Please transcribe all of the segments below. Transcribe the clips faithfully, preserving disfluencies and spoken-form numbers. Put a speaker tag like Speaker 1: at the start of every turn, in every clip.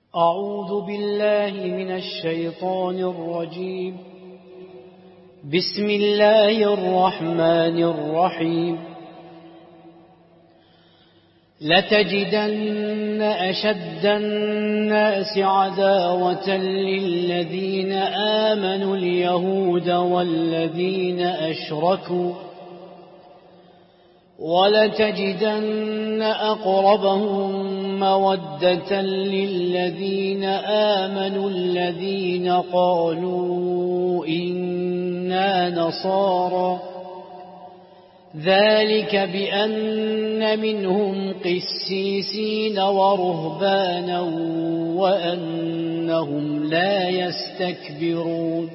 Speaker 1: أعوذ بالله من الشيطان الرجيم. بسم الله الرحمن الرحيم. لتجدن أشد الناس عداوة للذين آمنوا اليهود والذين أشركوا، ولتجدن أقربهم مودة للذين آمنوا الذين قالوا إنا نصارى، ذلك بأن منهم قسيسين ورهبانا وأنهم لا يستكبرون.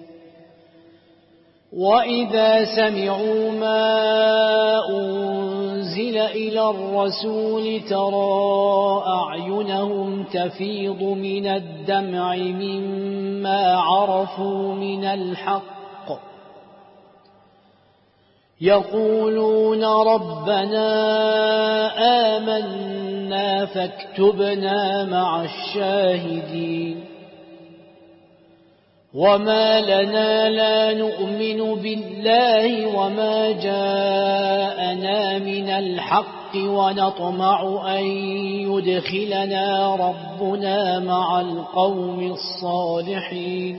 Speaker 1: وإذا سمعوا ما أنزل إلى الرسول ترى أعينهم تفيض من الدمع مما عرفوا من الحق، يقولون ربنا آمنا فاكتبنا مع الشاهدين. وما لنا لا نؤمن بالله وما جاءنا من الحق ونطمع أن يدخلنا ربنا مع القوم الصالحين،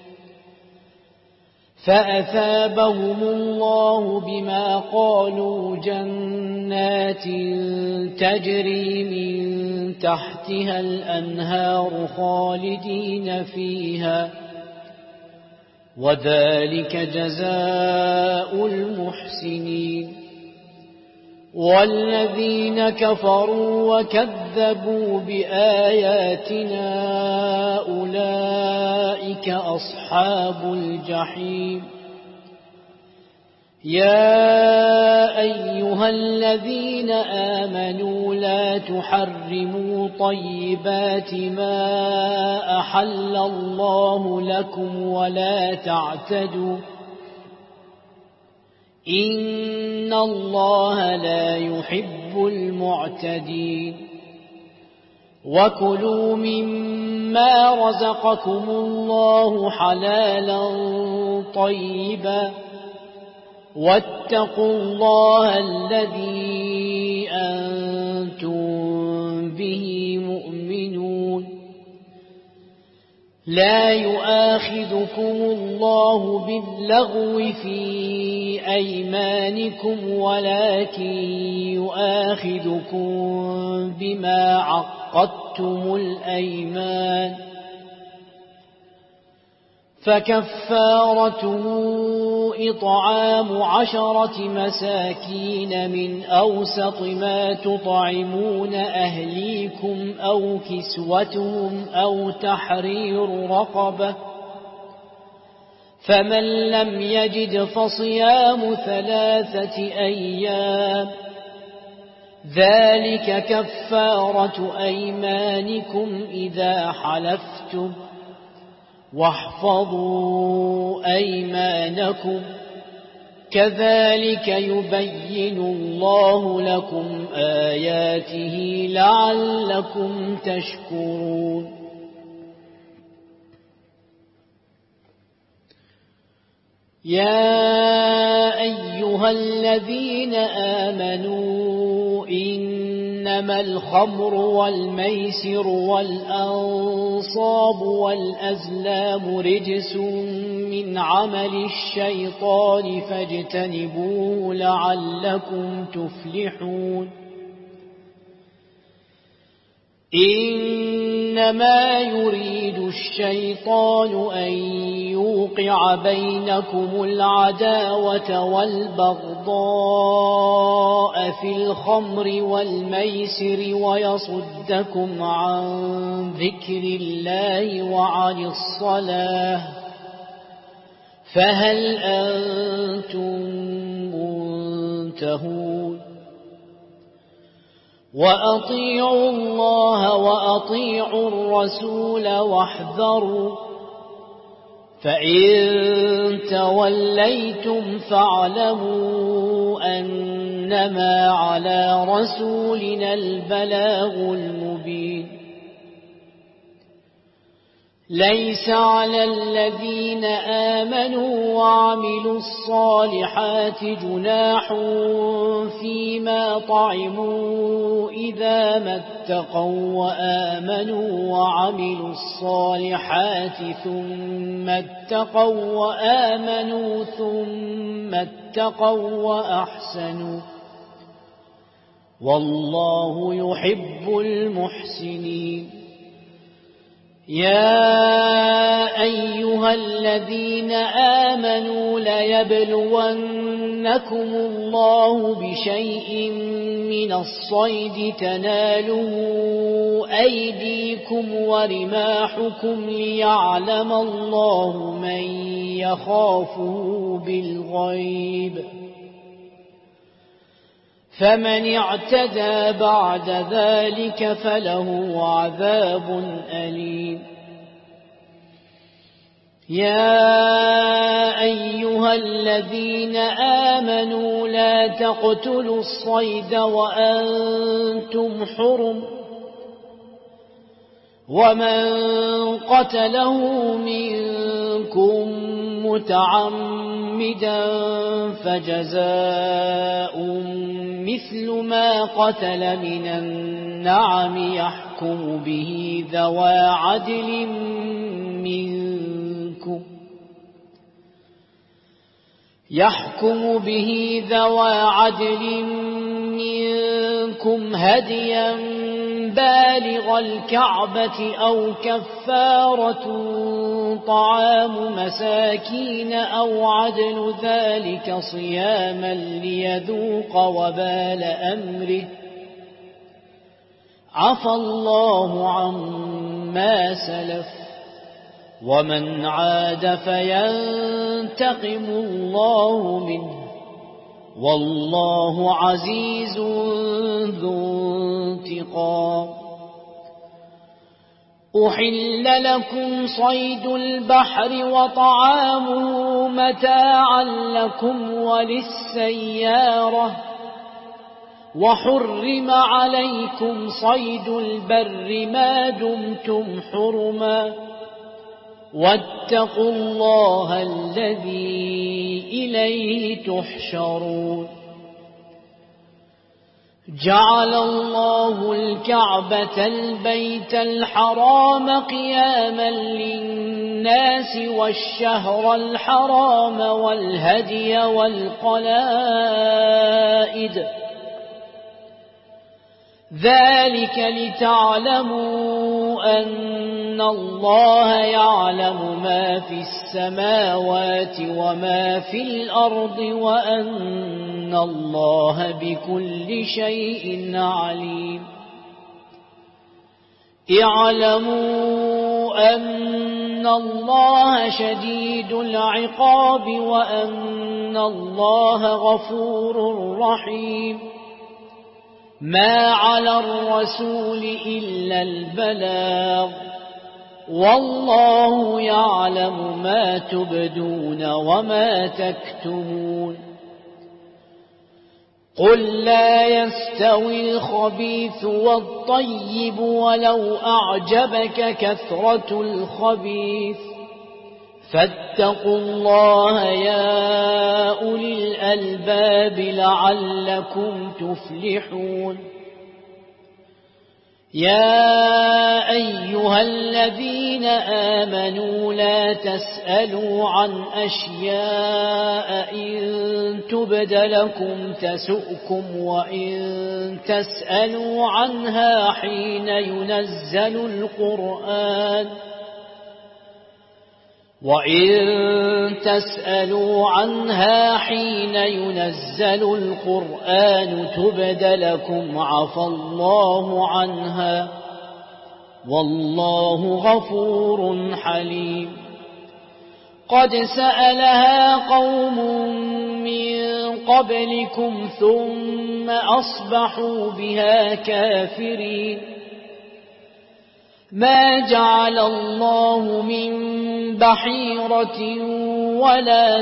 Speaker 1: فأثابهم الله بما قالوا جنات تجري من تحتها الأنهار خالدين فيها، وذلك جزاء المحسنين. والذين كفروا وكذبوا بآياتنا أولئك أصحاب الجحيم. يا أيها الذين آمنوا لا تحرموا طيبات ما أحل الله لكم ولا تعتدوا، إن الله لا يحب المعتدين. وكلوا مما رزقكم الله حلالا طيبا، واتقوا الله الذي أنتم به مؤمنون. لا يؤاخذكم الله باللغو في أيمانكم ولكن يؤاخذكم بما عقدتم الأيمان، فكفارته إطعام عشرة مساكين من أوسط ما تطعمون أهليكم أو كسوتهم أو تحرير رقبة، فمن لم يجد فصيام ثلاثة أيام، ذلك كفارة أيمانكم إذا حلفتم، واحفظوا أيمانكم، كذلك يبين الله لكم آياته لعلكم تشكرون. يا أيها الذين آمنوا إنما الخمر والميسر والأنصاب والأزلام رجس من عمل الشيطان فاجتنبوه لعلكم تفلحون. إنما يريد الشيطان أن يوقع بينكم العداوة والبغضاء في الخمر والميسر ويصدكم عن ذكر الله وعن الصلاة، فهل أنتم منتهون؟ وأطيعوا الله وأطيعوا الرسول واحذروا، فإن توليتم فاعلموا أنما على رسولنا البلاغ المبين. ليس على الذين آمنوا وعملوا الصالحات جناح فيما طعموا إذا ما اتقوا وآمنوا وعملوا الصالحات ثم اتقوا وآمنوا ثم اتقوا وأحسنوا والله يحب المحسنين. يا أيها الذين آمنوا ليبلونكم الله بشيء من الصيد تناله أيديكم ورماحكم ليعلم الله من يخافه بالغيب فمن اعتدى بعد ذلك فله عذاب أليم. يا أيها الذين آمنوا لا تقتلوا الصيد وأنتم حرم ومن قتله منكم متعمدا فجزاء مثل ما قتل من النعم يحكم به ذوى عدل منكم يحكم به ذوى عدل منكم هديا بالغ الكعبة أو كفارة طعام مساكين أو عدل ذلك صياما ليذوق وبال أمره عفى الله عما سلف ومن عاد فينتقم الله منه والله عزيز ذو انتقام. أحل لكم صيد البحر وطعامه متاعا لكم وللسيارة وحرم عليكم صيد البر ما دمتم حرما واتقوا الله الذي إليه تحشرون. جعل الله الكعبة البيت الحرام قياما للناس والشهر الحرام والهدي والقلائد ذلك لتعلموا أن الله يعلم ما في السماوات وما في الأرض وأن الله بكل شيء عليم. اعلموا أن الله شديد العقاب وأن الله غفور رحيم. ما على الرسول إلا البلاغ والله يعلم ما تبدون وما تكتمون. قل لا يستوي الخبيث والطيب ولو أعجبك كثرة الخبيث فاتقوا الله يا أولي الألباب لعلكم تفلحون. يا أيها الذين آمنوا لا تسألوا عن أشياء إن تبد لكم تسؤكم وإن تسألوا عنها حين ينزل القرآن وإن تسألوا عنها حين ينزل القرآن تبد لكم عفى الله عنها والله غفور حليم. قد سألها قوم من قبلكم ثم أصبحوا بها كافرين. ما جعل الله من بحيرة ولا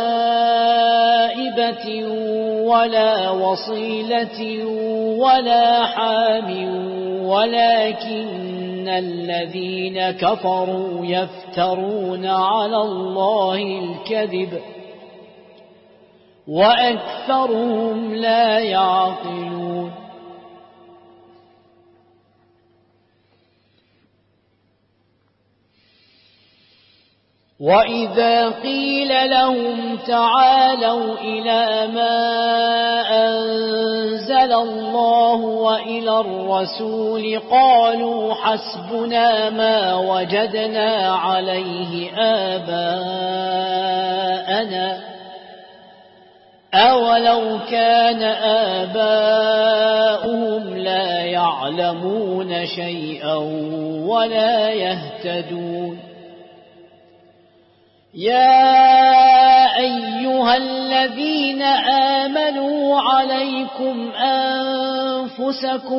Speaker 1: سائبة ولا وصيلة ولا حام ولكن إن الذين كفروا يفترون على الله الكذب وأكثرهم لا يعقلون وإذا قيل لهم تعالوا إلى ما أنزل الله وإلى الرسول قالوا حسبنا ما وجدنا عليه آباءنا أولو كان آباؤهم لا يعلمون شيئا ولا يهتدون يا أيها الذين آمنوا عليكم أنفسكم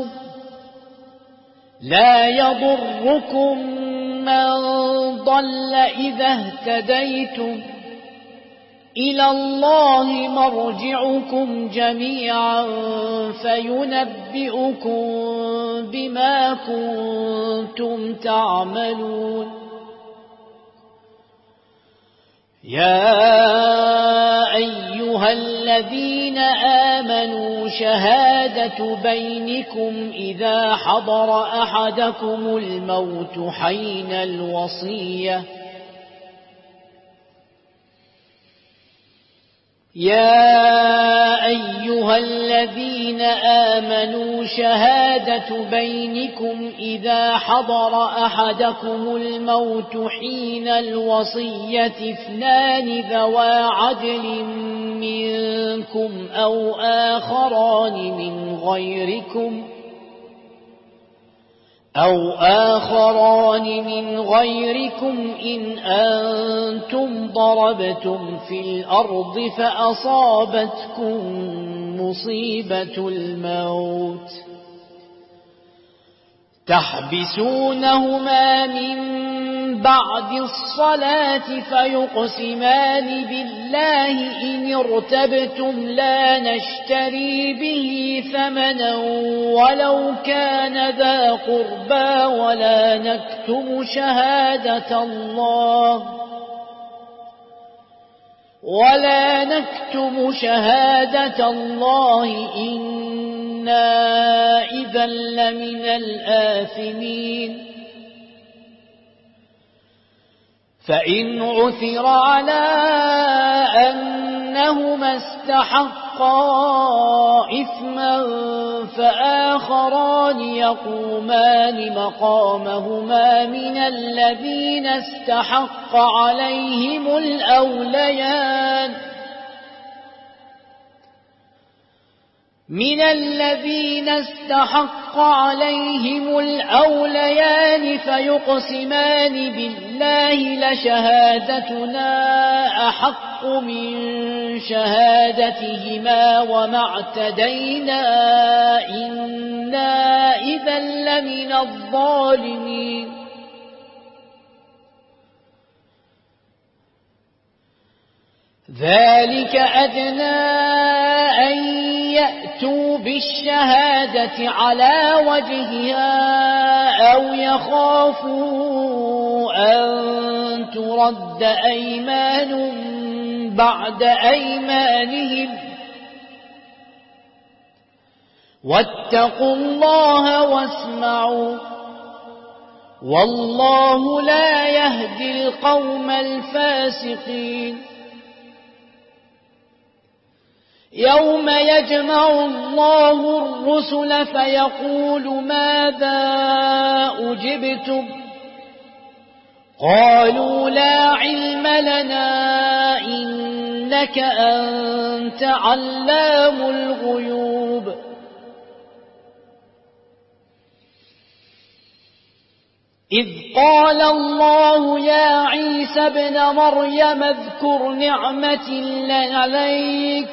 Speaker 1: لا يضركم من ضل إذا اهتديتم إلى الله مرجعكم جميعا فينبئكم بما كنتم تعملون يا أيها الذين آمنوا شهادة بينكم إذا حضر أحدكم الموت حين الوصية يا أيها الذين آمنوا شهادة بينكم إذا حضر أحدكم الموت حين الوصية اثنان ذوى عدل منكم أو آخران من غيركم أو آخران من غيركم إن أنتم ضربتم في الأرض فأصابتكم مصيبة الموت تحبسونهما من بعد الصلاة فيقسمان بالله إن ارتبتم لا نشتري به ثمنا ولو كان ذا قربى ولا نكتم شهادة الله ولا نكتم شهادة الله إنا إذا لمن الآثمين فإن عثر على أنهما استحقا إثما فآخران يقومان مقامهما من الذين استحق عليهم الأوليان من الذين استحق عليهم الأوليان فيقسمان بالله لشهادتنا أحق من شهادتهما وما اعتدينا إنا إذا لمن الظالمين ذلك أدنى أن يأتوا بالشهادة على وجهها أو يخافوا أن ترد أيمان بعد أيمانهم واتقوا الله واسمعوا والله لا يهدي القوم الفاسقين يوم يجمع الله الرسل فيقول ماذا أجبتم قالوا لا علم لنا إنك أنت علام الغيوب إذ قال الله يا عيسى ابن مريم اذكر نعمتي عليك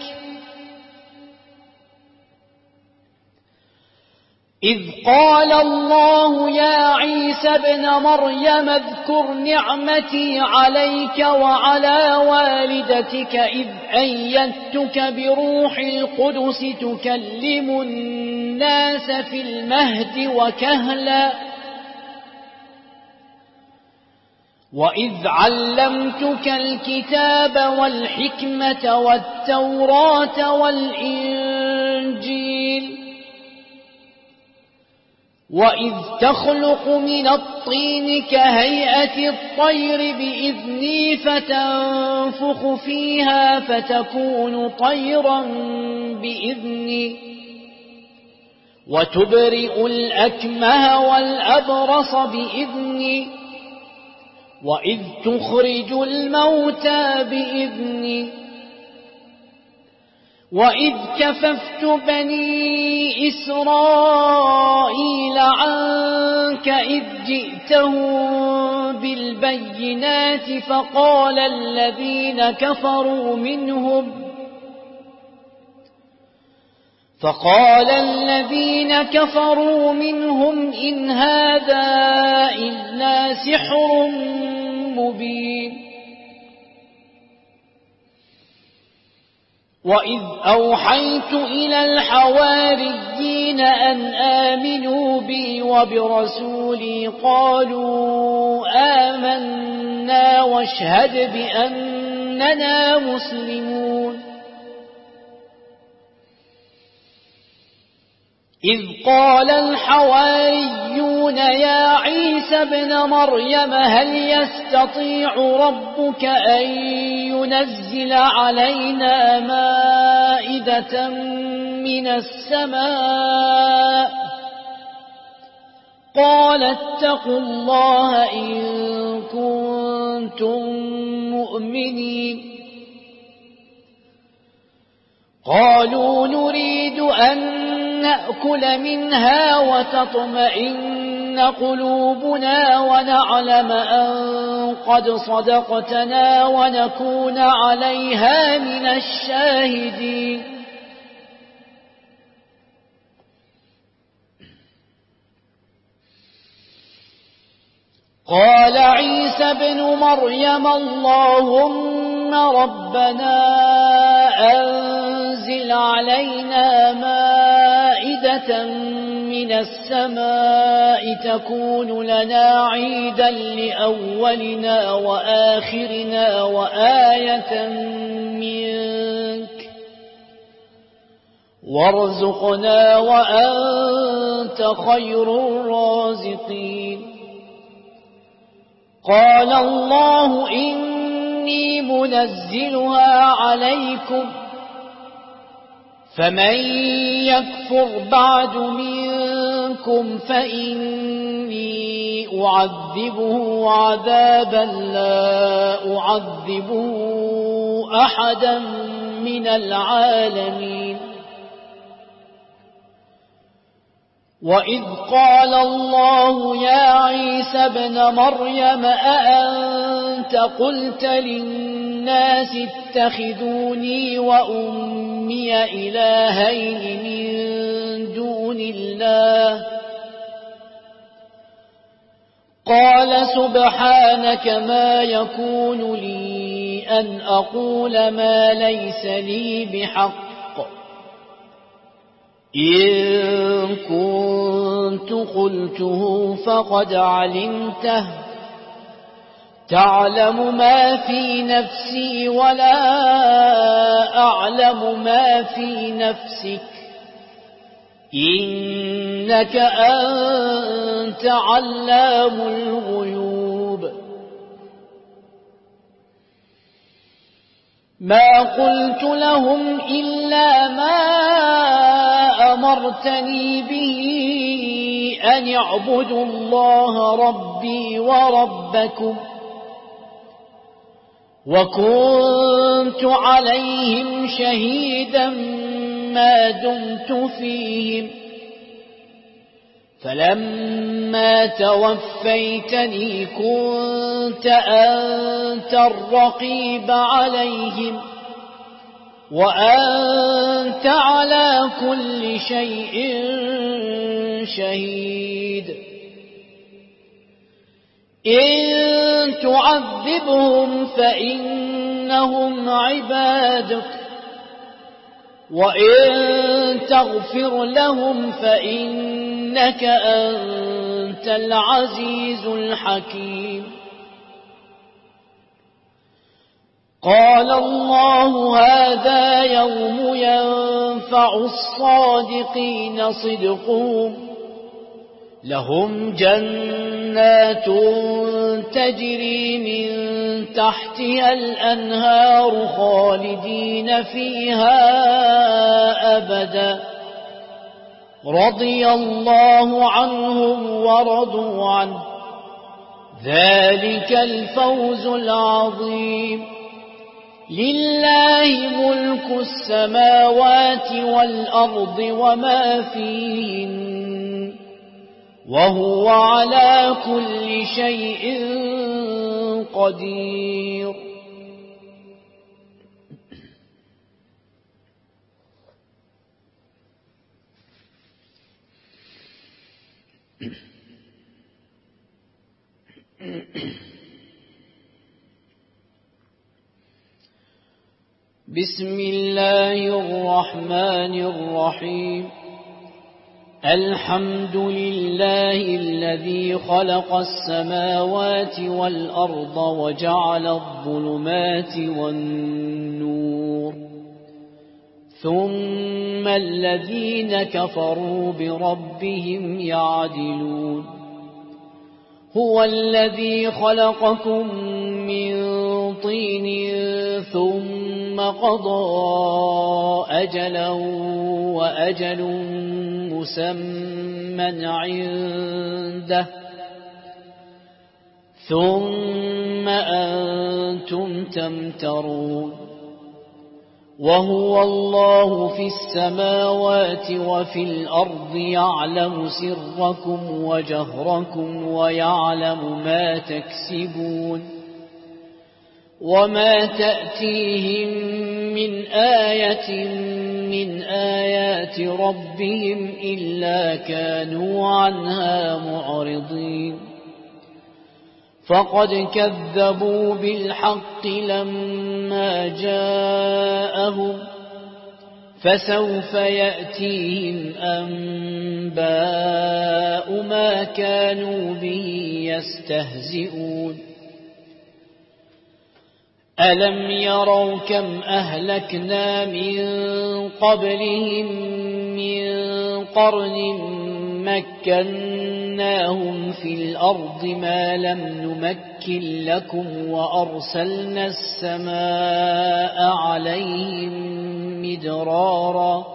Speaker 1: إذ قال الله يا عيسى ابن مريم اذكر نعمتي عليك وعلى والدتك إذ أيدتك بروح القدس تكلم الناس في المهد وكهلا وإذ علمتك الكتاب والحكمة والتوراة والإنجيل وإذ تخلق من الطين كهيئة الطير بإذني فتنفخ فيها فتكون طيرا بإذني وتبرئ الأكمه والأبرص بإذني وإذ تخرج الموتى بإذني وإذ كففت بني إسرائيل عنك إذ جئتهم بالبينات فقال الذين كفروا منهم فقال الذين كفروا منهم إن هذا إلا سحر مبين وإذ أوحيت إلى الحواريين أن آمنوا بي وبرسولي قالوا آمنا واشهد بأننا مسلمون إذ قال الحواريون يا عيسى ابن مريم هل يستطيع ربك أن ينزل علينا مائدة من السماء قال اتقوا الله إن كنتم مؤمنين قالوا نريد أن نأكل منها وتطمئن قلوبنا ونعلم أن قد صدقتنا ونكون عليها من الشاهدين قال عيسى ابن مريم اللهم ربنا أنزل علينا مائدة من السماء تكون لنا عيدا لأولنا وآخرنا وآية منك وارزقنا وأنت خير الرازقين قال الله إني منزلها عليكم فمن يكفر بعد منكم فإني أعذبه عذابا لا أعذبه أحدا من العالمين وإذ قال الله يا عيسى ابن مريم أأنت قلت للناس اتخذوني وأمي إلهين من دون الله قال سبحانك ما يكون لي أن أقول ما ليس لي بحق إن كنت قلته فقد علمته تعلم ما في نفسي ولا أعلم ما في نفسك إنك أنت علام الغيوب ما قلت لهم إلا ما أمرتني به أن اعبدوا الله ربي وربكم وكنت عليهم شهيدا ما دمت فيهم فلما توفيتني كنت أنت الرقيب عليهم وأنت على كل شيء شهيد إن تعذبهم فإنهم عبادك وإن تغفر لهم فإنك أنت العزيز الحكيم قال الله هذا يوم ينفع الصادقين صدقهم لهم جنات تجري من تحتها الأنهار خالدين فيها أبدا رضي الله عنهم ورضوا عنه ذلك الفوز العظيم لله ملك السماوات والأرض وما فيهن وهو على كل شيء قدير بسم الله الرحمن الرحيم الحمد لله الذي خلق السماوات والأرض وجعل الظلمات والنور ثم الذين كفروا بربهم يعدلون هو الذي خلقكم من طين ثم قضى أجلا وأجل مسمى عنده ثم أنتم تمترون وهو الله في السماوات وفي الأرض يعلم سركم وجهركم ويعلم ما تكسبون وما تأتيهم من آية من آيات ربهم إلا كانوا عنها معرضين فقد كذبوا بالحق لما جاءهم فسوف يأتيهم أنباء ما كانوا به يستهزئون ألم يروا كم أهلكنا من قبلهم من قرن مكناهم في الأرض ما لم نمكن لكم وأرسلنا السماء عليهم مدرارا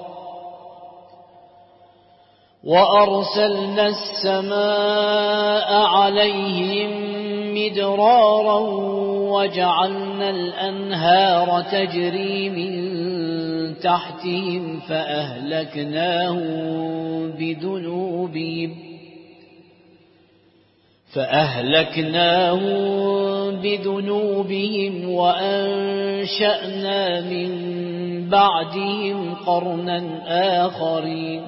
Speaker 1: وأرسلنا السماء عليهم مدرارا وجعلنا الأنهار تجري من تحتهم فأهلكناهم بذنوبهم فأهلكناهم بذنوبهم وأنشأنا من بعدهم قرنا آخرين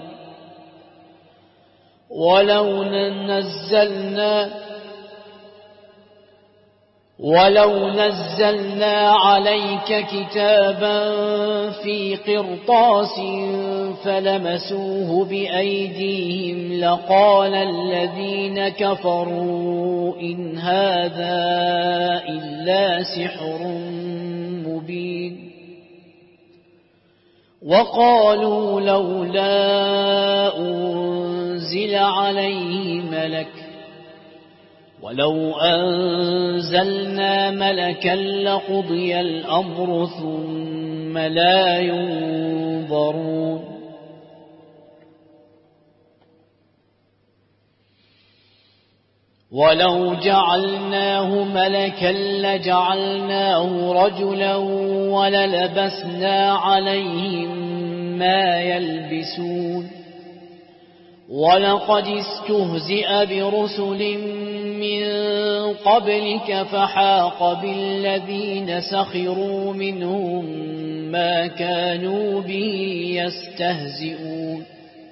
Speaker 1: ولو نزلنا ولو نزلنا عليك كتابا في قرطاس فلمسوه بأيديهم لقال الذين كفروا إن هذا إلا سحر مبين وقالوا لولا أنزل عليه ملك ولو أنزلنا ملكا لقضي الأمر ثم لا ينظرون ولو جعلناه ملكا لجعلناه رجلا وللبسنا عليهم ما يلبسون ولقد استهزئ برسل من قبلك فحاق بالذين سخروا منهم ما كانوا به يستهزئون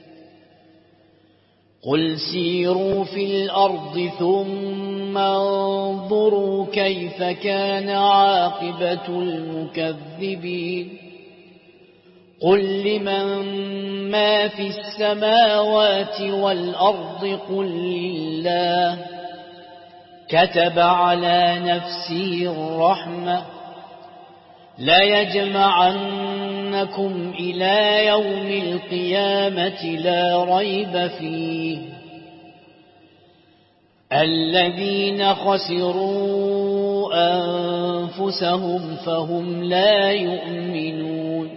Speaker 1: قل سيروا في الأرض ثم انظروا كيف كان عاقبة المكذبين قل لمن ما في السماوات والأرض قل لله كتب على نفسه الرحمة ليجمعنكم إلى يوم القيامة لا ريب فيه الذين خسروا أنفسهم فهم لا يؤمنون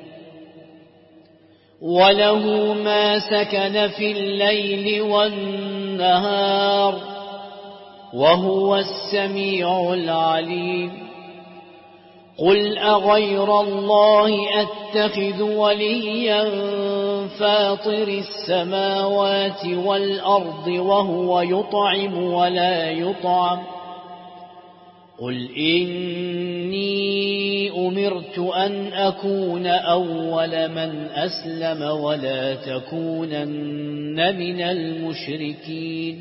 Speaker 1: وله ما سكن في الليل والنهار وهو السميع العليم قل أغير الله أتخذ وليا فاطر السماوات والأرض وهو يطعم ولا يطعم قل إني أمرت أن أكون أول من أسلم ولا تكونن من المشركين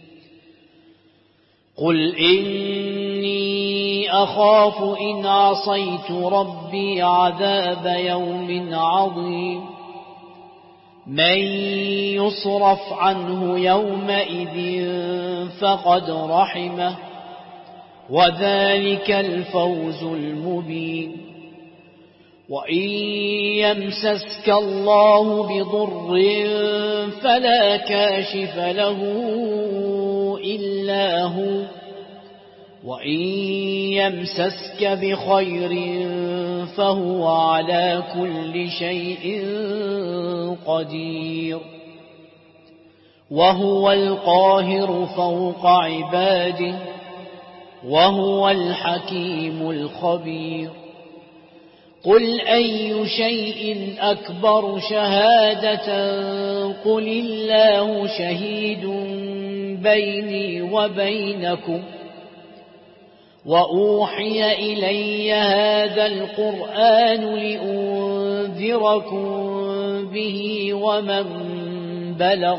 Speaker 1: قل إني أخاف إن عصيت ربي عذاب يوم عظيم من يصرف عنه يومئذ فقد رحمه وذلك الفوز المبين وإن يمسسك الله بضر فلا كاشف له إلا هو وإن يمسسك بخير فهو على كل شيء قدير وهو القاهر فوق عباده وهو الحكيم الخبير قل أي شيء أكبر شهادة قل الله شهيد بيني وبينكم وأوحي إلي هذا القرآن لأنذركم به ومن بلغ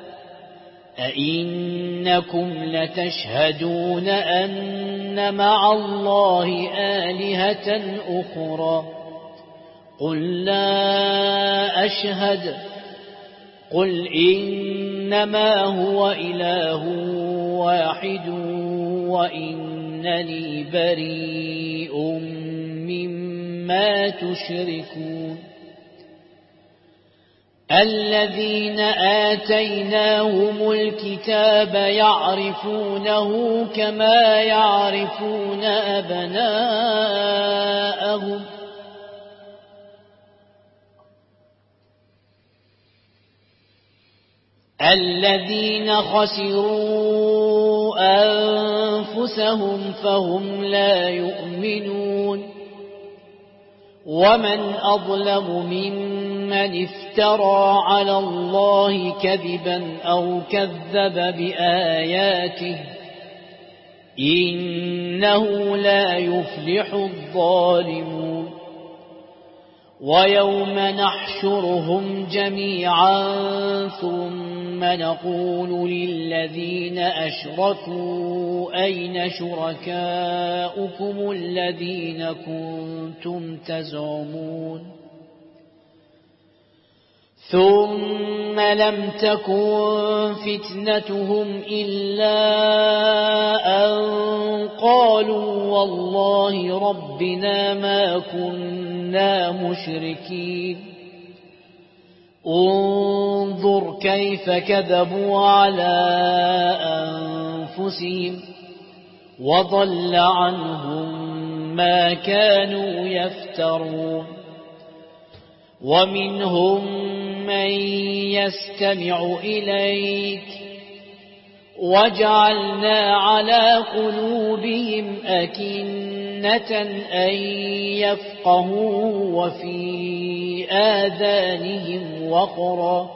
Speaker 1: أئنكم لتشهدون أن مع الله آلهة أخرى قل لا أشهد قل إنما هو إله واحد وإنني بريء مما تشركون الذين آتيناهم الكتاب يعرفونه كما يعرفون أبناءهم الذين خسروا أنفسهم فهم لا يؤمنون ومن أظلم ممن افترى على الله كذبا أو كذب بآياته إنه لا يفلح الظالمون ويوم نحشرهم جميعا ثم نقول للذين أشركوا أين شركاؤكم الذين كنتم تزعمون ثم لم تكن فتنتهم إلا أن قالوا والله ربنا ما كنا مشركين انظر كيف كذبوا على أنفسهم وضل عنهم ما كانوا يفترون ومنهم من يستمع إليك وجعلنا على قلوبهم أكنة أن يفقهوا وفي آذانهم وقرا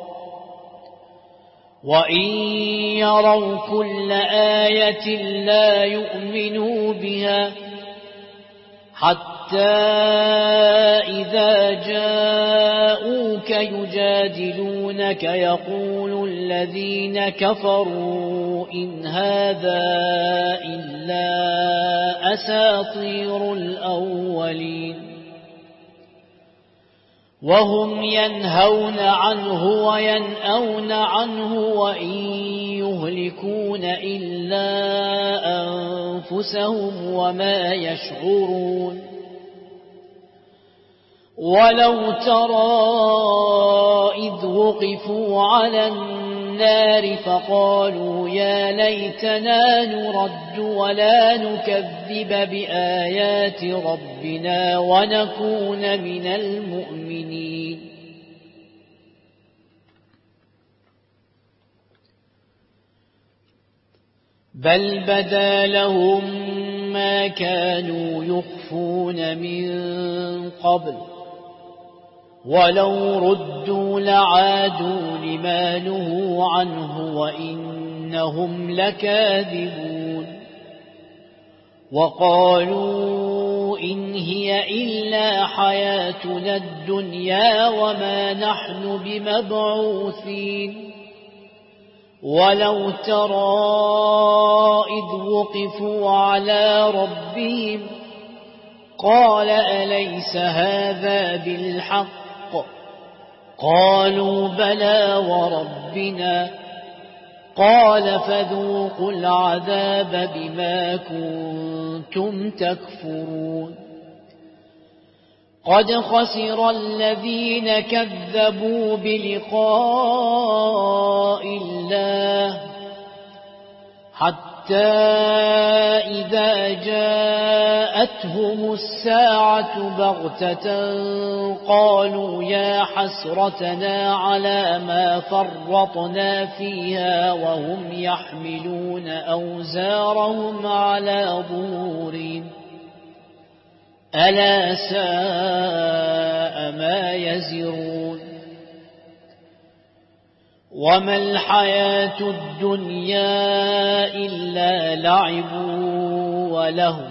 Speaker 1: وإن يروا كل آية لا يؤمنوا بها حتى إذا جاءوك يجادلونك يقول الذين كفروا إن هذا إلا أساطير الأولين وهم ينهون عنه وينأون عنه وإن يهلكون إلا أنفسهم وما يشعرون ولو ترى إذ وقفوا على النار فقالوا يا ليتنا نرد ولا نكذب بآيات ربنا ونكون من المؤمنين بل بدا لهم ما كانوا يخفون من قبل ولو ردوا لعادوا لما نهوا عنه وإنهم لكاذبون وقالوا إن هي إلا حياتنا الدنيا وما نحن بمبعوثين ولو ترى إذ وقفوا على ربهم قال أليس هذا بالحق قالوا بلى وربنا قال فذوقوا العذاب بما كنتم تكفرون قد خسر الذين كذبوا بلقاء الله حتى إذا جاءتهم الساعة بغتة قالوا يا حسرتنا على ما فرطنا فيها وهم يحملون أوزارهم على ظهورهم ألا ساء ما يزرون وما الحياة الدنيا إلا لعب وله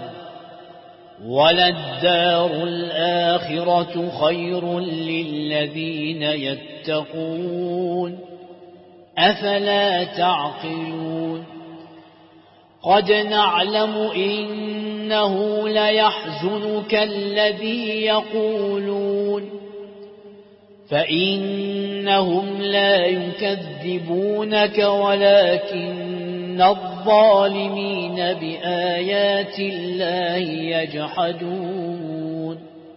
Speaker 1: وللدار الآخرة خير للذين يتقون أفلا تعقلون قد نعلم إنه ليحزنك الذي يقولون فإنهم لا يكذبونك ولكن الظالمين بآيات الله يجحدون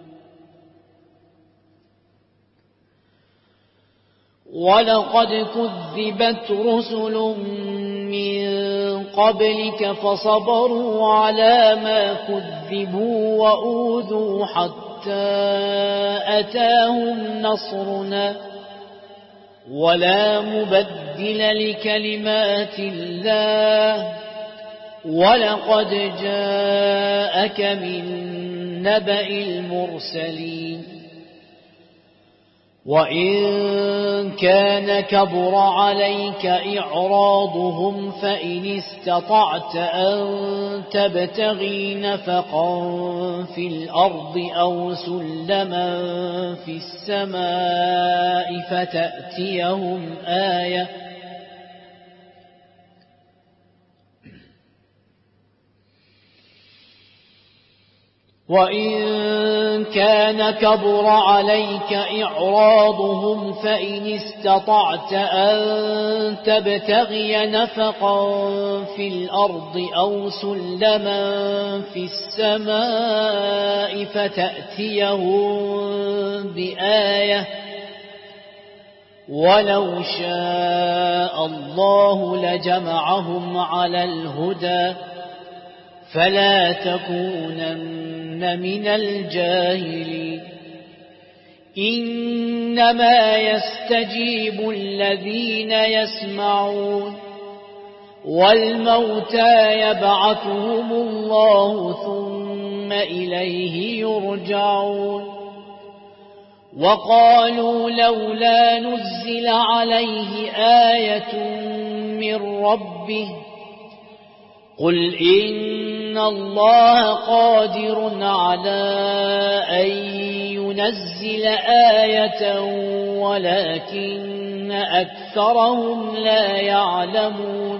Speaker 1: ولقد كذبت رسل من قبلك فصبروا على ما كذبوا وأوذوا حتى أتاهم نصرنا ولا مبدل لكلمات الله ولقد جاءك من نبأ المرسلين وإن كان كبر عليك إعراضهم فإن استطعت أن تبتغي نفقا في الأرض أو سلما في السماء فتأتيهم آية وإن كان كبر عليك إعراضهم فإن استطعت أن تبتغي نفقا في الأرض أو سلما في السماء فتأتيهم بآية ولو شاء الله لجمعهم على الهدى فلا تكونن من الجاهلين إنما يستجيب الذين يسمعون والموتى يبعثهم الله ثم إليه يرجعون وقالوا لولا نزل عليه آية من ربه قل إن الله قادر على أن ينزل آية ولكن أكثرهم لا يعلمون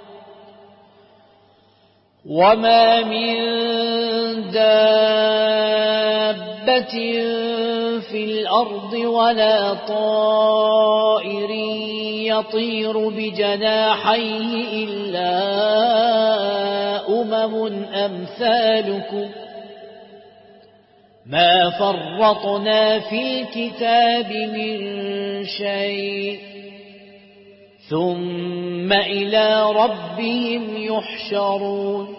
Speaker 1: وما من دابة في الأرض ولا طائر يطير بجناحيه إلا أمم أمثالكم ما فرطنا في الكتاب من شيء ثم إلى ربهم يحشرون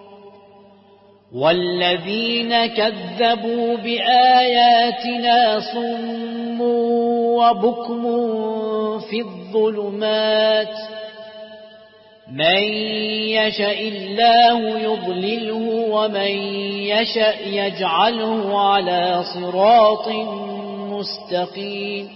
Speaker 1: والذين كذبوا بآياتنا صم وبكم في الظلمات من يشاء الله يضلله ومن يشاء يجعله على صراط مستقيم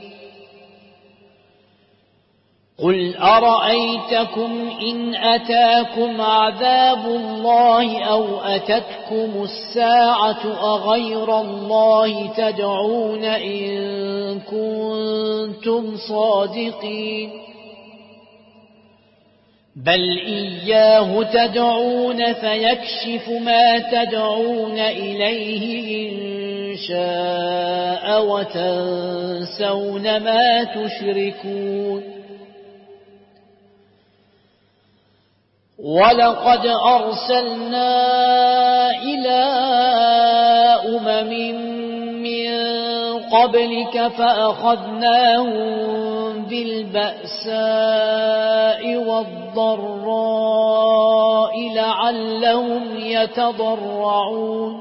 Speaker 1: قل أرأيتكم إن أتاكم عذاب الله أو أتتكم الساعة أغير الله تدعون إن كنتم صادقين بل إياه تدعون فيكشف ما تدعون إليه إن شاء وتنسون ما تشركون ولقد أرسلنا إلى أمم من قبلك فأخذناهم بالبأساء والضراء لعلهم يتضرعون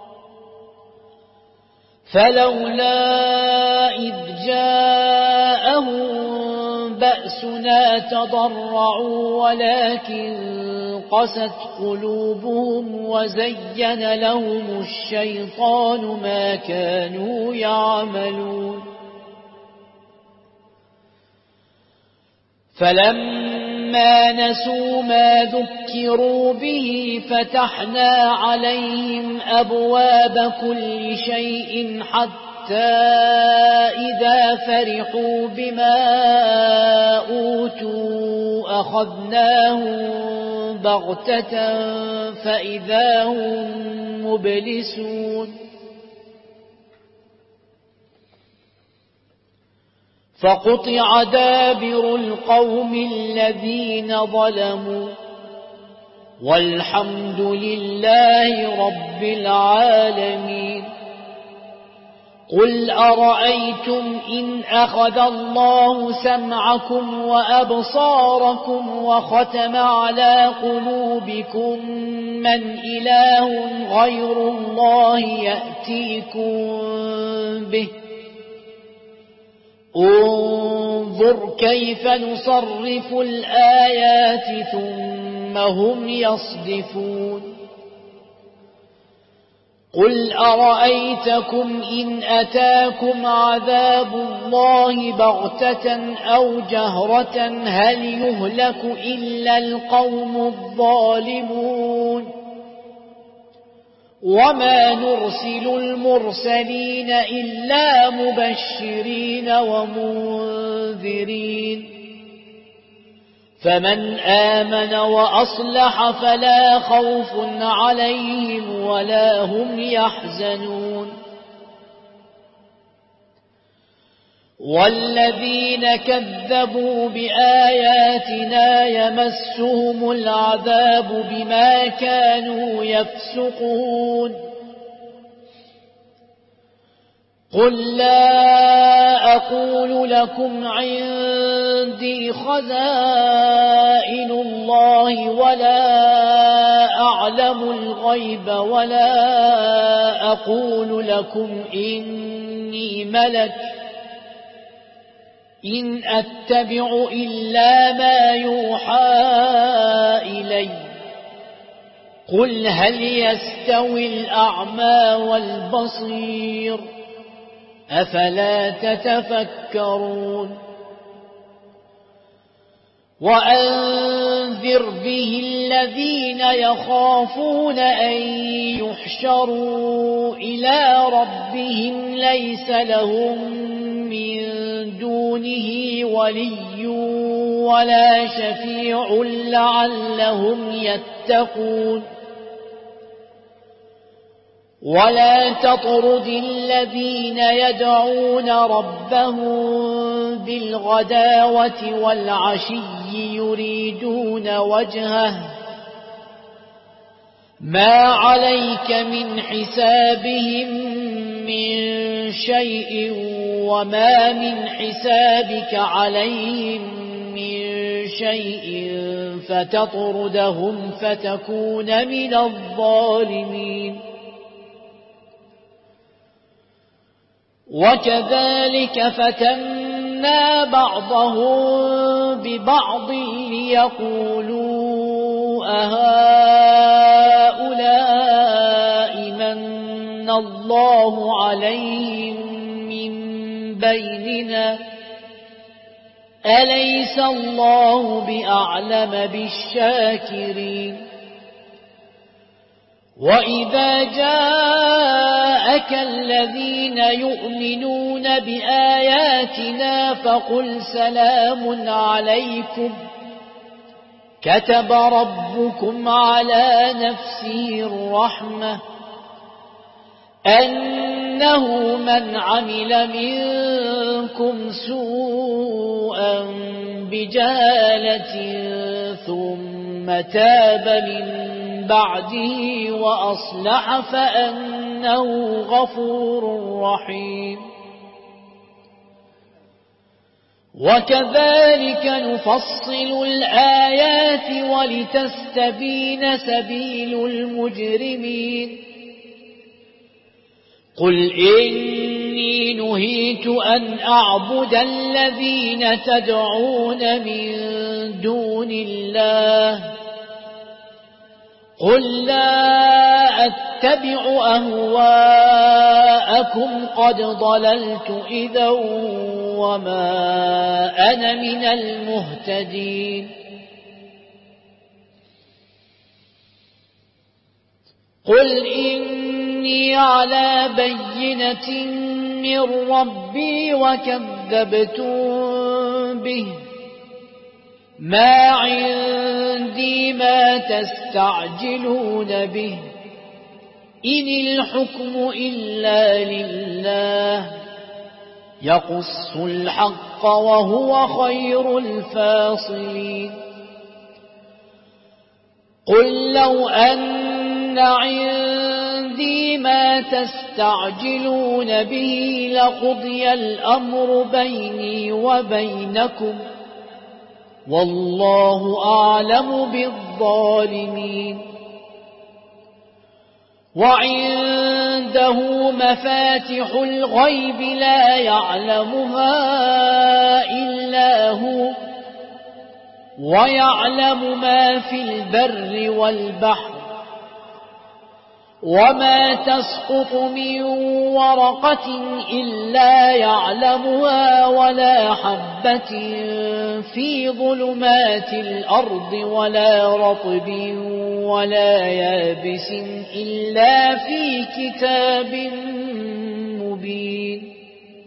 Speaker 1: فلولا إذ جاءهم بأسنا تضرعوا ولكن قست قلوبهم وزين لهم الشيطان ما كانوا يعملون فلما نسوا ما ذكروا به فتحنا عليهم أبواب كل شيء حتى إذا فرحوا بما أوتوا أخذناهم بغتة فإذا هم مبلسون فقطع دابر القوم الذين ظلموا والحمد لله رب العالمين قل أرأيتم إن أخذ الله سمعكم وأبصاركم وختم على قلوبكم من إله غير الله يأتيكم به انظر كيف نصرف الآيات ثم هم يصدفون قل أرأيتكم إن أتاكم عذاب الله بغتة أو جهرة هل يهلك إلا القوم الظالمون وما نرسل المرسلين إلا مبشرين ومنذرين فمن آمن وأصلح فلا خوف عليهم ولا هم يحزنون والذين كذبوا بآياتنا يمسهم العذاب بما كانوا يفسقون قل لا أقول لكم عندي خزائن الله ولا أعلم الغيب ولا أقول لكم إني ملك إن أتبع إلا ما يوحى إلي قل هل يستوي الأعمى والبصير أفلا تتفكرون وأنذر به الذين يخافون أن يحشروا إلى ربهم ليس لهم من دونه ولي ولا شفيع لعلهم يتقون ولا تطرد الذين يدعون ربهم بالغداوة والعشي يريدون وجهه ما عليك من حسابهم من شيء وما من حسابك عليهم من شيء فتطردهم فتكون من الظالمين. وكذلك فتنا بعضهم ببعض ليقولوا أهؤلاء من الله عليهم من بيننا أليس الله بأعلم بالشاكرين. وإذا جاءك الذين يؤمنون بآياتنا فقل سلام عليكم كتب ربكم على نفسه الرحمة أنه من عمل منكم سوءا بجهالة ثم تاب من بعده وأصلح فأنه غفور رحيم. وكذلك نفصل الآيات ولتستبين سبيل المجرمين. قل إني نهيت أن أعبد الذين تدعون من دون الله قل لا أتبع أهواءكم قد ضللت إذا وما أنا من المهتدين. قل إني على بينة من ربي وكذبتم به ما عندي ما تستعجلون به إن الحكم إلا لله يقص الحق وهو خير الفاصلين. قل لو أن عندي ما تستعجلون به لقضي الأمر بيني وبينكم والله أعلم بالظالمين. وعنده مفاتح الغيب لا يعلمها إلا هو ويعلم ما في البر والبحر وما تسقط من ورقة إلا يعلمها ولا حبة في ظلمات الأرض ولا رطب ولا يابس إلا في كتاب مبين.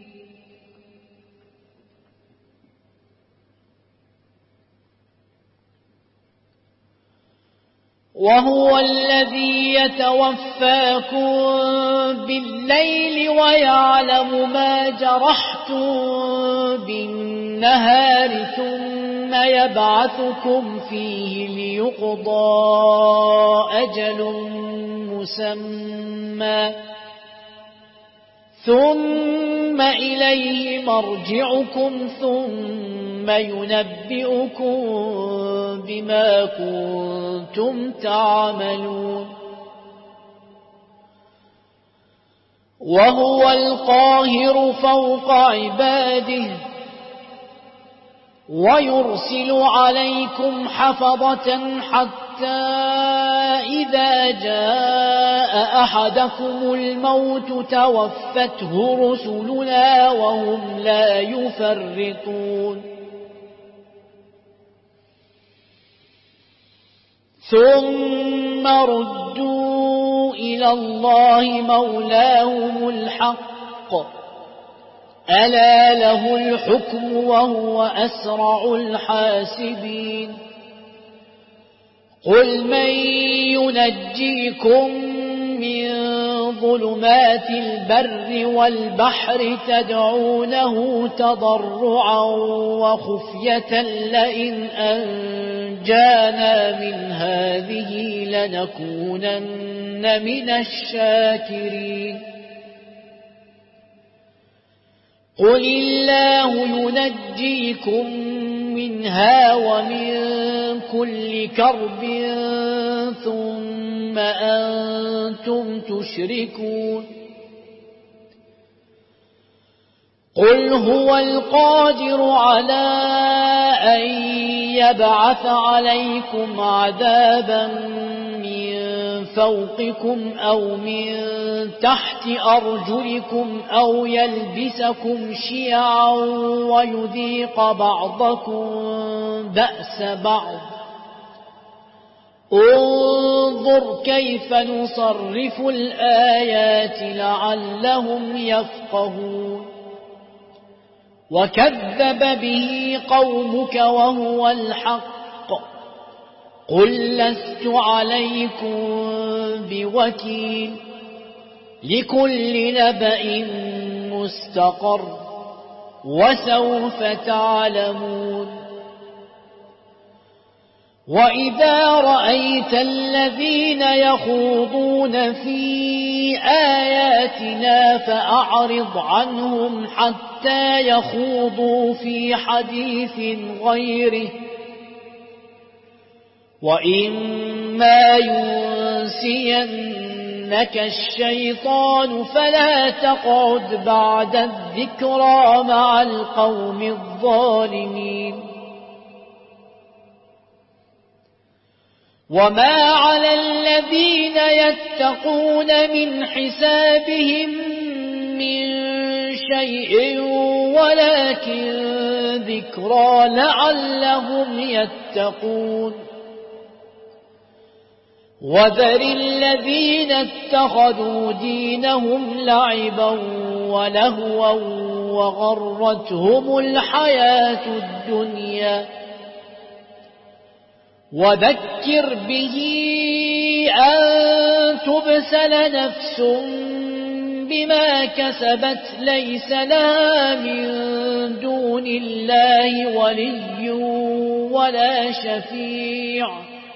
Speaker 1: وهو الذي يتوفاكم بالليل ويعلم ما جرحتم بالنهار ثم يبعثكم فيه ليقضى أجل مسمى ثم إليه مرجعكم ثم ينبئكم بما كنتم تعملون. وهو القاهر فوق عباده ويرسل عليكم حفظة حتى إذا جاء أحدكم الموت توفته رسلنا وهم لا يفرطون. ثم ردوا إلى الله مولاهم الحق ألا له الحكم وهو أسرع الحاسبين. قل من ينجيكم من ظلمات البر والبحر تدعونه تضرعا وخفية لئن أنجانا من هذه لنكونن من الشاكرين. قل الله ينجيكم منها ومن كل كرب ثم أنتم تشركون قل هو القادر على أن يبعث عليكم عذابا من فوقكم أو من تحت أرجلكم أو يلبسكم شيعا ويذيق بعضكم بأس بعض انظر كيف نصرف الآيات لعلهم يفقهون وكذب به قومك وهو الحق قل لست عليكم بوكيل لكل نبأ مستقر وسوف تعلمون وإذا رأيت الذين يخوضون في آياتنا فأعرض عنهم حتى يخوضوا في حديث غيره وإما ينسينك الشيطان فلا تقعد بعد الذكرى مع القوم الظالمين وما على الذين يتقون من حسابهم من شيء ولكن ذكرى لعلهم يتقون وذر الذين اتخذوا دينهم لعبا ولهوا وغرتهم الحياة الدنيا وذكر به أن تبسل نفس بما كسبت ليس لها من دون الله ولي ولا شفيع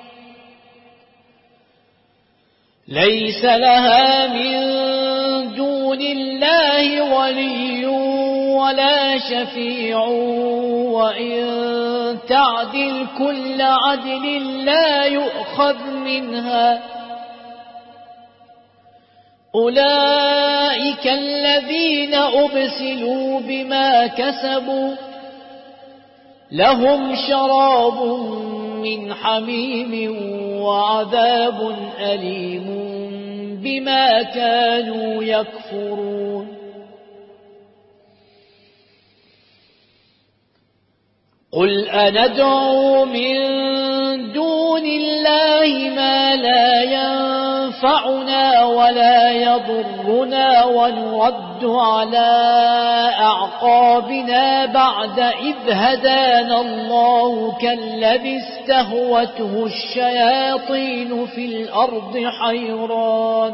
Speaker 1: ليس لها من دون الله ولي ولا شفيع وإن تعدل كل عدل لا يؤخذ منها أولئك الذين أبسلوا بما كسبوا لهم شراب من حميم وعذاب أليم بما كانوا يكفرون قل أندعو من دون الله ما لا ينفعنا ولا يضرنا ونرد على أعقابنا بعد إذ هدانا الله كالذي استهوته الشياطين في الأرض حيران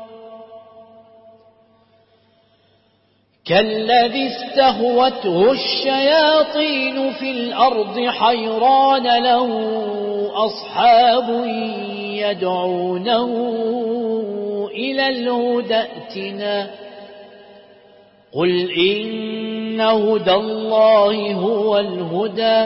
Speaker 1: كالذي استهوته الشياطين في الأرض حيران له أصحاب يدعونه إلى الهدى ائتنا قل إن هدى الله هو الهدى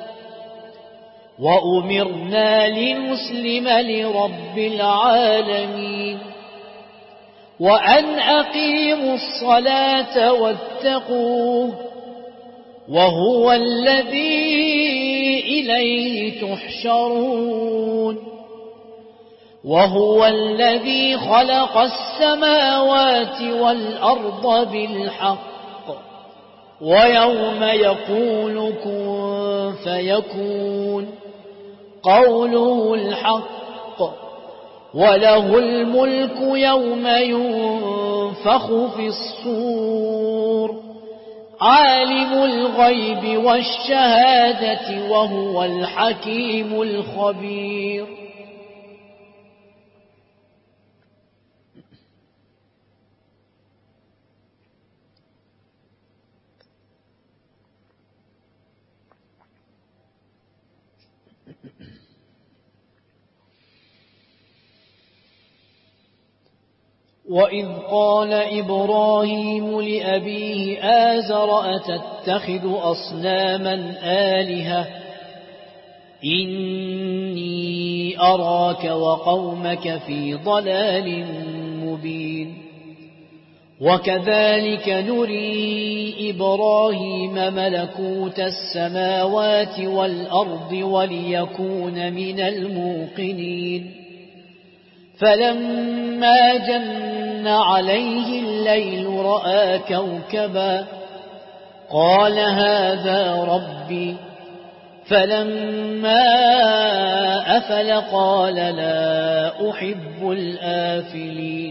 Speaker 1: وأمرنا لنسلم لرب العالمين وأن أقيموا الصلاة واتقوه وهو الذي إليه تحشرون وهو الذي خلق السماوات والأرض بالحق ويوم يقول كن فيكون قوله الحق وله الملك يوم ينفخ في الصور عالم الغيب والشهادة وهو الحكيم الخبير وإذ قال إبراهيم لأبيه آزر أتتخذ أصناما آلهة إني أراك وقومك في ضلال مبين وكذلك نري إبراهيم ملكوت السماوات والأرض وليكون من الموقنين فلما جن عليه الليل رأى كوكبا قال هذا ربي فلما أفل قال لا أحب الآفلين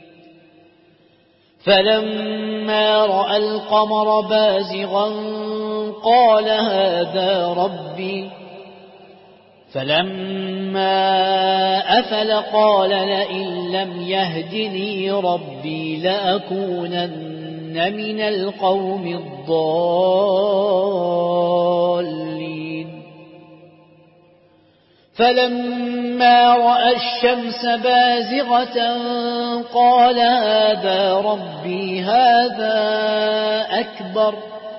Speaker 1: فلما رأى القمر بازغا قال هذا ربي فلما أفل قال لئن لم يهدني ربي لأكونن من القوم الضالين فلما رأى الشمس بازغة قال هذا ربي هذا أكبر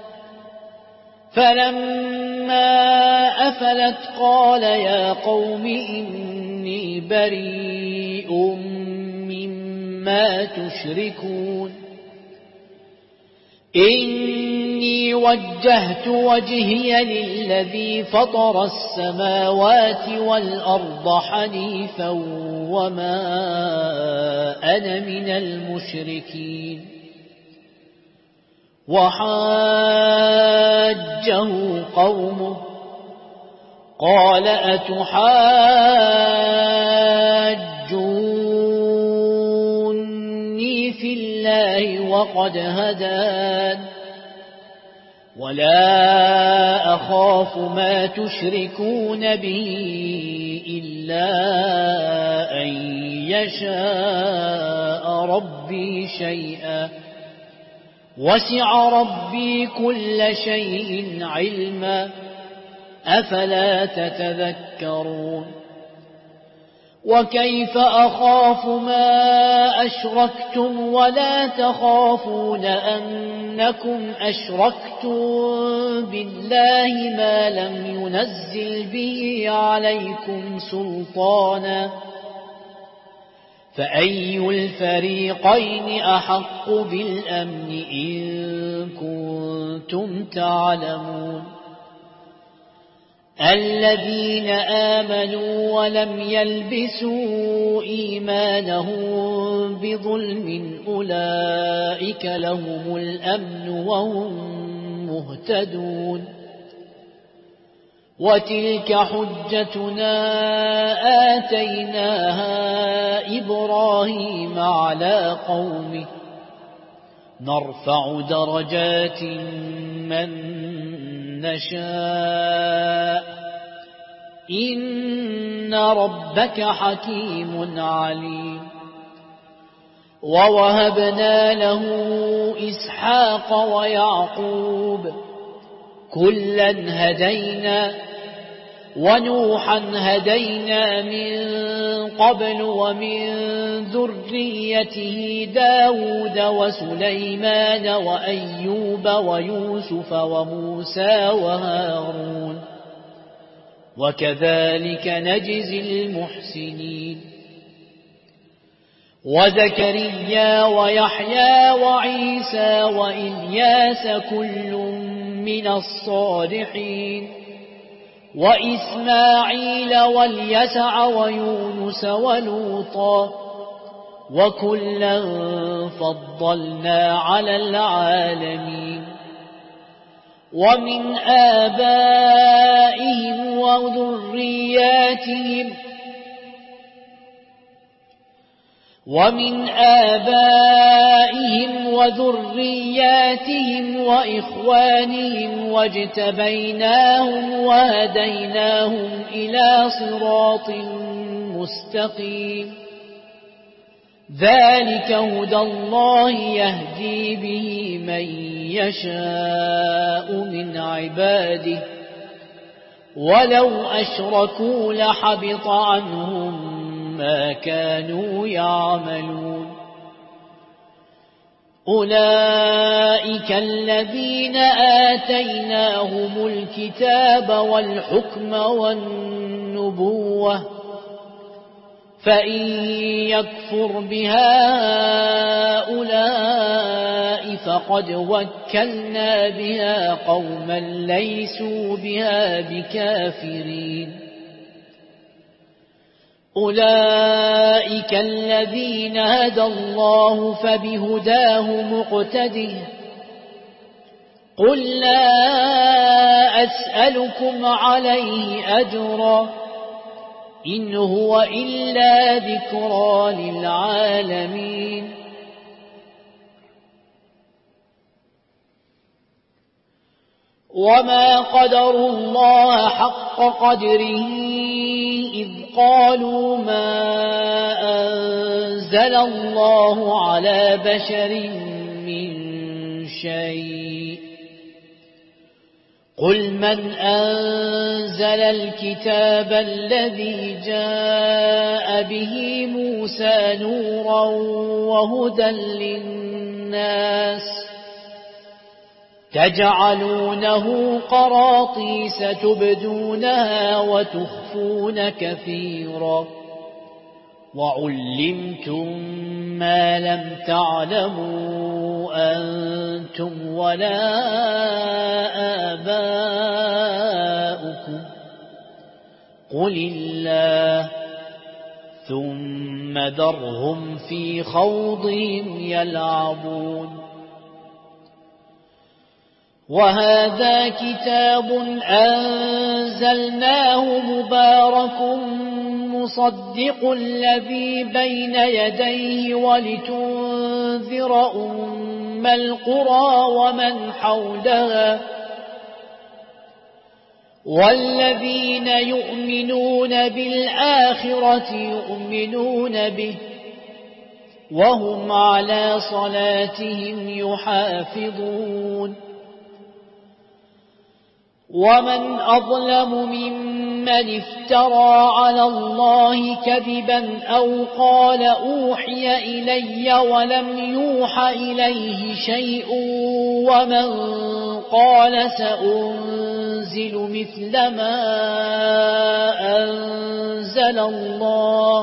Speaker 1: فلما أفلت قال يا قوم إني بريء مما تشركون إني وجهت وجهي للذي فطر السماوات والأرض حنيفا وما أنا من المشركين وحاجه قومه قال أتحاجوني في الله وقد هدان ولا أخاف ما تشركون به إلا أن يشاء ربي شيئا وسع ربي كل شيء علما أفلا تتذكرون وكيف أخاف ما أشركتم ولا تخافون أنكم أشركتم بالله ما لم ينزل به عليكم سلطانا فأي الفريقين أحق بالأمن إن كنتم تعلمون الذين آمنوا ولم يلبسوا إيمانهم بظلم أولئك لهم الأمن وهم مهتدون وتلك حجتنا آتيناها إبراهيم على قومه نرفع درجات من نشاء إن ربك حكيم عليم ووهبنا له إسحاق ويعقوب كلا هدينا ونوحا هدينا من قبل ومن ذريته داود وسليمان وأيوب ويوسف وموسى وهارون وكذلك نجزي المحسنين وزكريا ويحيى وعيسى وإلياس كل من الصالحين وإسماعيل واليسع ويونس ولوطا وكلا فضلنا على العالمين ومن آبائهم وذرياتهم ومن آبائهم وذرياتهم وإخوانهم واجتبيناهم وهديناهم إلى صراط مستقيم ذلك هدى الله يهدي به من يشاء من عباده ولو أشركوا لحبط عنهم ما كانوا يعملون أولئك الذين آتيناهم الكتاب والحكم والنبوة فإن يكفر بها هؤلاء فقد وكلنا بها قوما ليسوا بها بكافرين أولئك الذين هدى الله فبهداه مقتده قل لا أسألكم عليه أجرا إن هو إلا ذكرى للعالمين وما قدروا الله حق قدره إذ قالوا ما أنزل الله على بشر من شيء قل من أنزل الكتاب الذي جاء به موسى نورا وهدى للناس تجعلونه قراطيس تبدونها وتخفون كثيرا وعلمتم ما لم تعلموا أنتم ولا آباؤكم قل الله ثم ذرهم في خوضهم يلعبون وهذا كتاب أنزلناه مبارك مصدق الذي بين يديه ولتنذر أم القرى ومن حولها والذين يؤمنون بالآخرة يؤمنون به وهم على صلاتهم يحافظون ومن أظلم ممن افترى على الله كذبا أو قال أوحي إلي ولم يوح إليه شيء ومن قال سأنزل مثل ما أنزل الله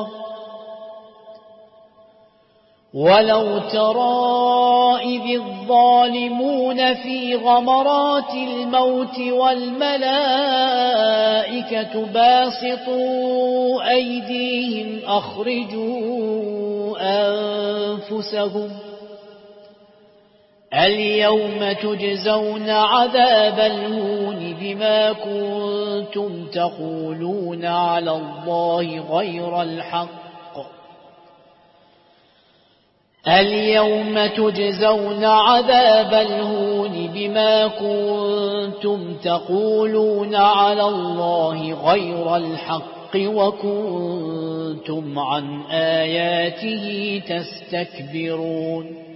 Speaker 1: ولو ترى إذ الظالمون في غمرات الموت والملائكة باسطوا أيديهم أخرجوا أنفسهم اليوم تجزون عذاب الهون بما كنتم تقولون على الله غير الحق اليوم تجزون عذاب الهون بما كنتم تقولون على الله غير الحق وكنتم عن آياته تستكبرون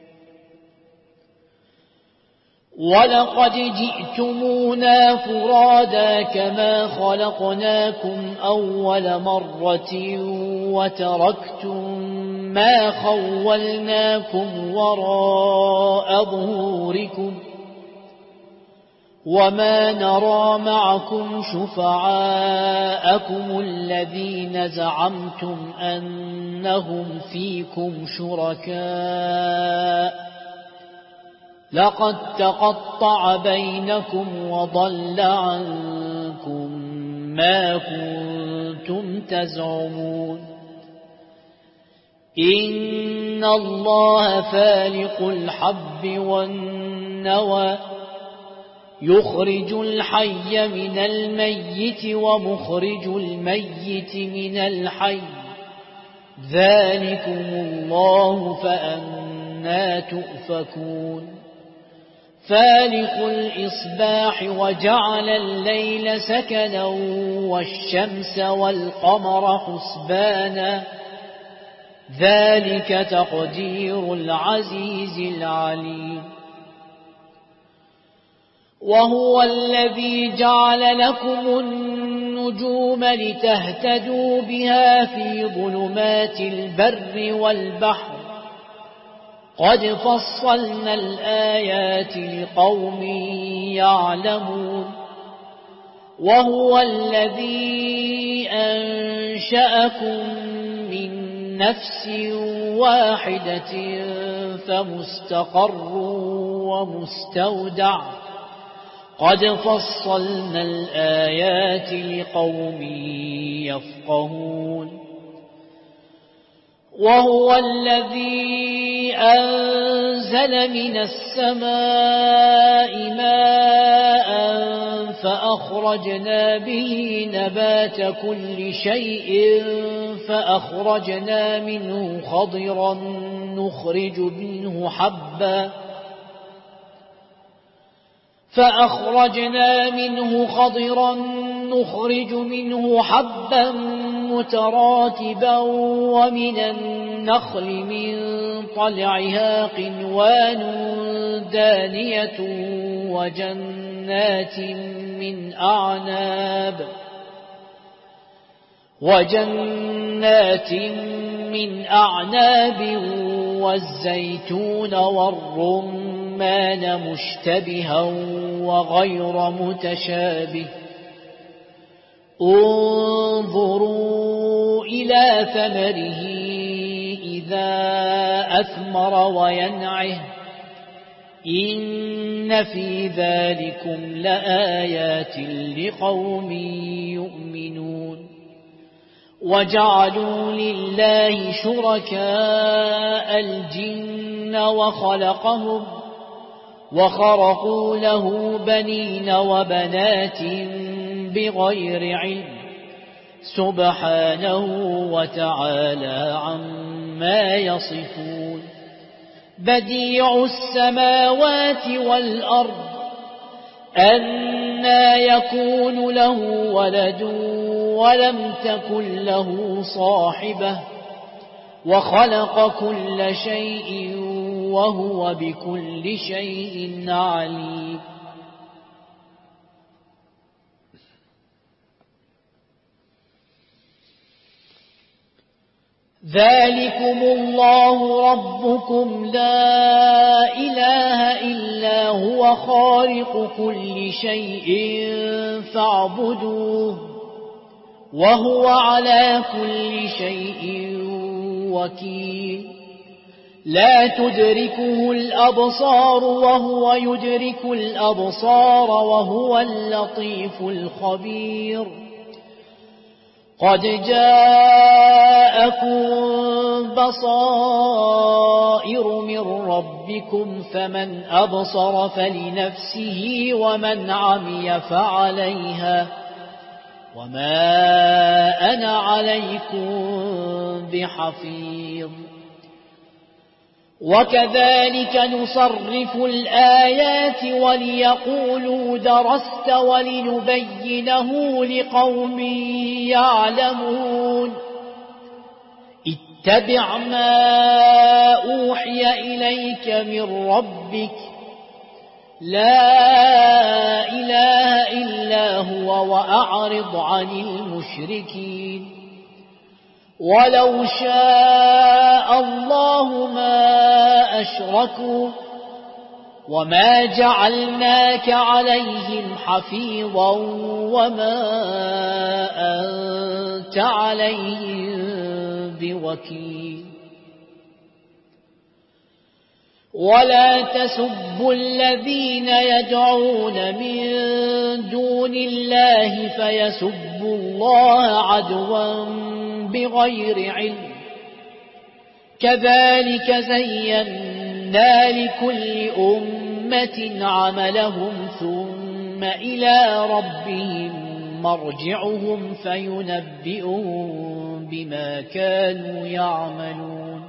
Speaker 1: ولقد جئتمونا فرادا كما خلقناكم أول مرة وتركتم ما خولناكم وراء ظهوركم وما نرى معكم شفعاءكم الذين زعمتم أنهم فيكم شركاء لقد تقطع بينكم وضل عنكم ما كنتم تزعمون إن الله فالق الحب والنوى يخرج الحي من الميت ومخرج الميت من الحي ذلكم الله فأنا تؤفكون فالق الإصباح وجعل الليل سكنا والشمس والقمر حسبانا ذلك تقدير العزيز العليم وهو الذي جعل لكم النجوم لتهتدوا بها في ظلمات البر والبحر قد فصلنا الآيات لقوم يعلمون وهو الذي أنشأكم من نفس واحدة فمستقر ومستودع قد فصلنا الآيات لقوم يفقهون وهو الذي أنزل من السماء ماء فأخرجنا به نبات كل شيء فأخرجنا منه خضرا نخرج منه حبا فأخرجنا منه خضرا نخرج منه حبا متراكبا ومن النخل من طلعها قنوان دانية وجنات من أعناب وجنات من أعناب والزيتون والرمان مشتبها وغير متشابه انظروا إلى ثمره إذا أثمر وينعه إن في ذلكم لآيات لقوم يؤمنون وجعلوا لله شركاء الجن وخلقهم وخرقوا له بنين وبنات بغير علم سبحانه وتعالى عما يصفون بديع السماوات والأرض أنى يكون له ولد ولم تكن له صاحبة وخلق كل شيء وهو بكل شيء عليم ذلكم الله ربكم لا إله إلا هو خالق كل شيء فاعبدوه وهو على كل شيء وكيل لا تدركه الأبصار وهو يدرك الأبصار وهو اللطيف الخبير قد جاءكم بصائر من ربكم فمن أبصر فلنفسه ومن عمي فعليها وما أنا عليكم بحفيظ وكذلك نصرف الآيات وليقولوا درست ولنبينه لقوم يعلمون اتبع ما أوحي إليك من ربك لا إله إلا هو وأعرض عن المشركين ولو شاء الله ما أشركوا وما جعلناك عليهم حفيظا وما أنت عليهم بوكيل ولا تسبوا الذين يدعون من دون الله فيسبوا الله عدوا بغير علم كذلك زينا لكل أمة عملهم ثم إلى ربهم مرجعهم فينبئهم بما كانوا يعملون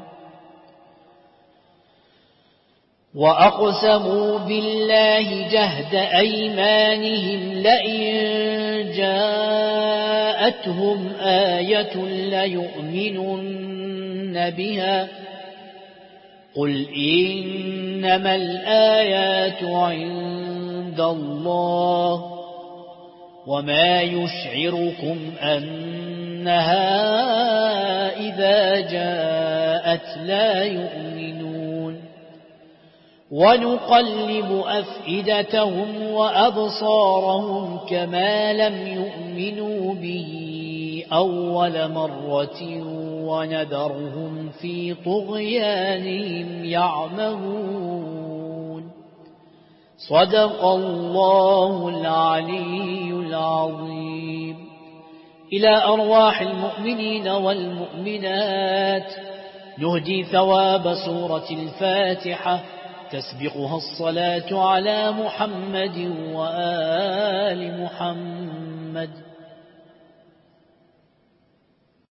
Speaker 1: وأقسموا بالله جهد أيمانهم لئن جاءتهم آية ليؤمنن بها قل إنما الآيات عند الله وما يشعركم أنها إذا جاءت لا يؤمنون ونقلب أفئدتهم وأبصارهم كما لم يؤمنوا به أول مرة ونذرهم في طغيانهم يعمهون. صدق الله العلي العظيم. إلى أرواح المؤمنين والمؤمنات نهدي ثواب سورة الفاتحة تسبقها الصلاة على محمد وآل محمد.